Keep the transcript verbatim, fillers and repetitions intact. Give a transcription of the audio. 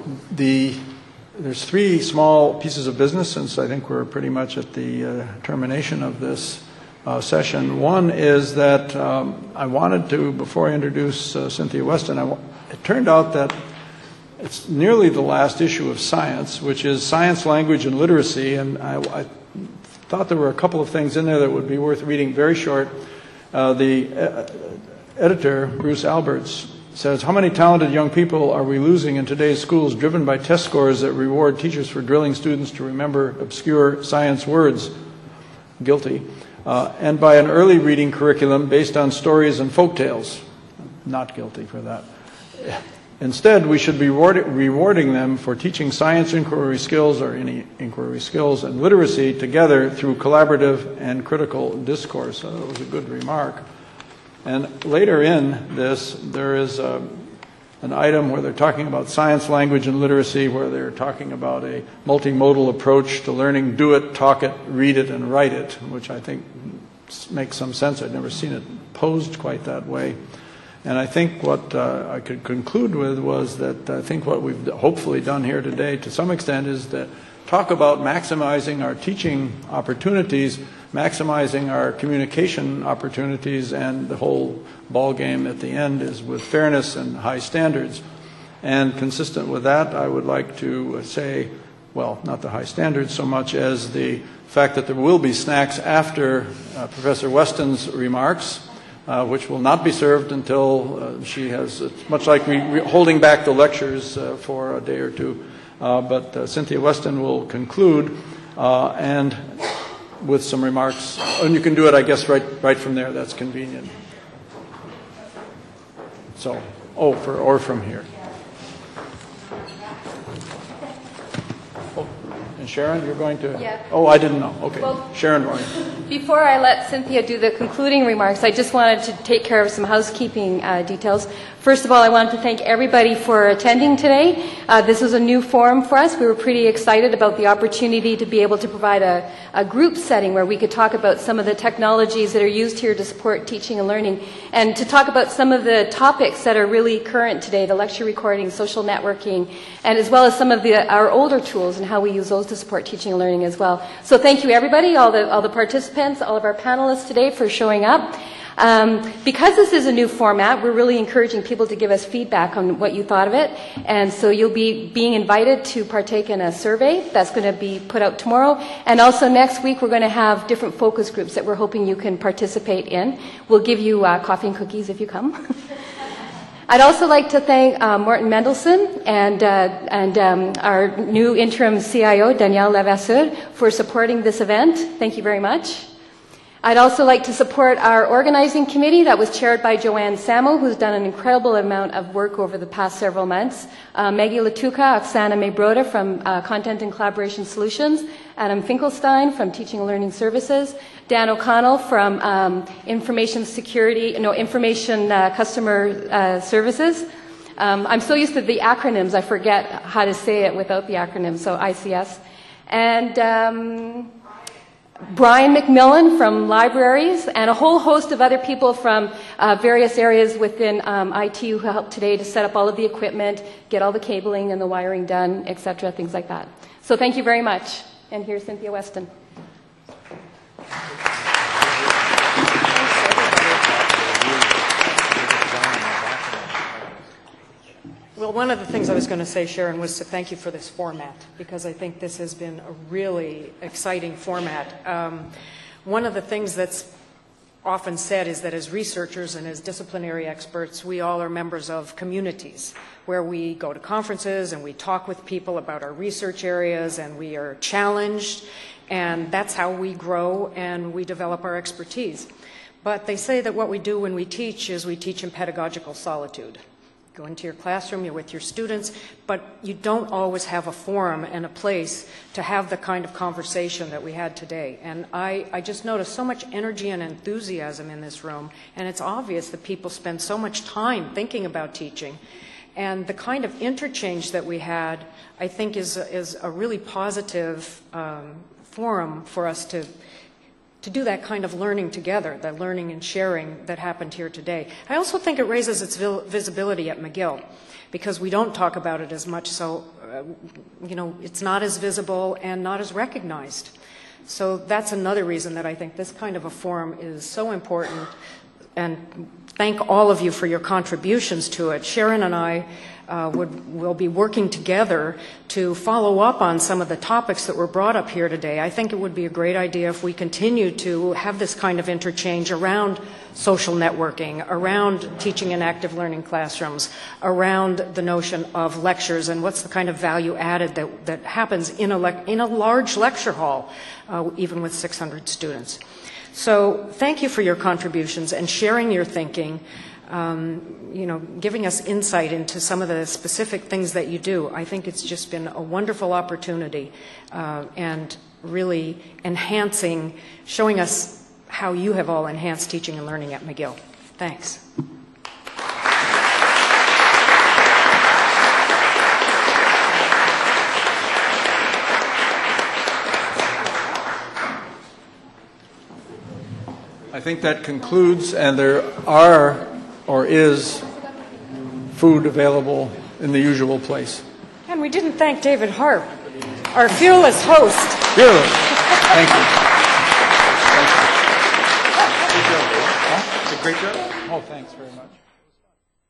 the there's three small pieces of business, since I think we're pretty much at the uh, termination of this uh, session. One is that um, I wanted to, before I introduce uh, Cynthia Weston, I w it turned out that it's nearly the last issue of Science, which is Science, Language, and Literacy, and I, I thought there were a couple of things in there that would be worth reading. Very short. Uh, the uh, editor, Bruce Alberts, says, how many talented young people are we losing in today's schools driven by test scores that reward teachers for drilling students to remember obscure science words? Guilty. Uh, and by an early reading curriculum based on stories and folk tales. Not guilty for that. Instead, we should be reward rewarding them for teaching science inquiry skills, or any inquiry skills, and literacy together through collaborative and critical discourse. So that was a good remark. And later in this, there is a, an item where they're talking about science, language, and literacy, where they're talking about a multimodal approach to learning. Do it, talk it, read it, and write it, which I think makes some sense. I'd never seen it posed quite that way. And I think what uh, I could conclude with was that I think what we've hopefully done here today to some extent is to talk about maximizing our teaching opportunities, maximizing our communication opportunities, and the whole ball game at the end is with fairness and high standards. And consistent with that, I would like to say, well, not the high standards so much as the fact that there will be snacks after uh, Professor Weston's remarks. Uh, which will not be served until uh, she has, it's much like we, we holding back the lectures uh, for a day or two. Uh, but uh, Cynthia Weston will conclude uh, and with some remarks. And you can do it, I guess, right, right from there. That's convenient. So, oh, for, or from here. Sharon, you're going to? Yeah. Oh, I didn't know. Okay. Well, Sharon, Roy. Before I let Cynthia do the concluding remarks, I just wanted to take care of some housekeeping uh, details. First of all, I wanted to thank everybody for attending today. Uh, this was a new forum for us. We were pretty excited about the opportunity to be able to provide a, a group setting where we could talk about some of the technologies that are used here to support teaching and learning, and to talk about some of the topics that are really current today, the lecture recording, social networking, and as well as some of the, our older tools and how we use those to support teaching and learning as well. So thank you everybody, all the, all the participants, all of our panelists today for showing up. Um, because this is a new format, we're really encouraging people to give us feedback on what you thought of it. And so you'll be being invited to partake in a survey that's going to be put out tomorrow. And also next week, we're going to have different focus groups that we're hoping you can participate in. We'll give you uh, coffee and cookies if you come. I'd also like to thank uh, Morten Mendelsohn and, uh, and um, our new interim C I O, Danielle Levasseur, for supporting this event. Thank you very much. I'd also like to support our organizing committee that was chaired by Joanne Samo, who's done an incredible amount of work over the past several months. Uh, Maggie Latuka, Oksana Maybroda from uh, Content and Collaboration Solutions, Adam Finkelstein from Teaching and Learning Services, Dan O'Connell from um, Information Security, no, Information uh, Customer uh, Services. Um, I'm so used to the acronyms, I forget how to say it without the acronyms, so I C S. And um, Brian McMillan from Libraries, and a whole host of other people from uh, various areas within um, I T who helped today to set up all of the equipment, get all the cabling and the wiring done, et cetera, things like that. So thank you very much. And here's Cynthia Weston. Well, one of the things I was going to say, Sharon, was to thank you for this format, because I think this has been a really exciting format. Um, one of the things that's often said is that as researchers and as disciplinary experts, we all are members of communities where we go to conferences and we talk with people about our research areas and we are challenged, and that's how we grow and we develop our expertise. But they say that what we do when we teach is we teach in pedagogical solitude. Go into your classroom, you're with your students, but you don't always have a forum and a place to have the kind of conversation that we had today. And I, I just noticed so much energy and enthusiasm in this room, and it's obvious that people spend so much time thinking about teaching. And the kind of interchange that we had, I think, is, is a really positive um, forum for us to to do that kind of learning together, the learning and sharing that happened here today. I also think it raises its visibility at McGill, because we don't talk about it as much, so uh, you know, it's not as visible and not as recognized. So that's another reason that I think this kind of a forum is so important, and thank all of you for your contributions to it. Sharon and I uh, would, will be working together to follow up on some of the topics that were brought up here today. I think it would be a great idea if we continue to have this kind of interchange around social networking, around teaching in active learning classrooms, around the notion of lectures and what's the kind of value added that, that happens in a, le in a large lecture hall, uh, even with six hundred students. So thank you for your contributions and sharing your thinking, um, you know, giving us insight into some of the specific things that you do. I think it's just been a wonderful opportunity uh, and really enhancing, showing us how you have all enhanced teaching and learning at McGill. Thanks. I think that concludes, and there are or is food available in the usual place. And we didn't thank David Harp, our fearless host. Fearless. Thank you. Thank you. Good job. Huh? Great job. Oh, thanks very much.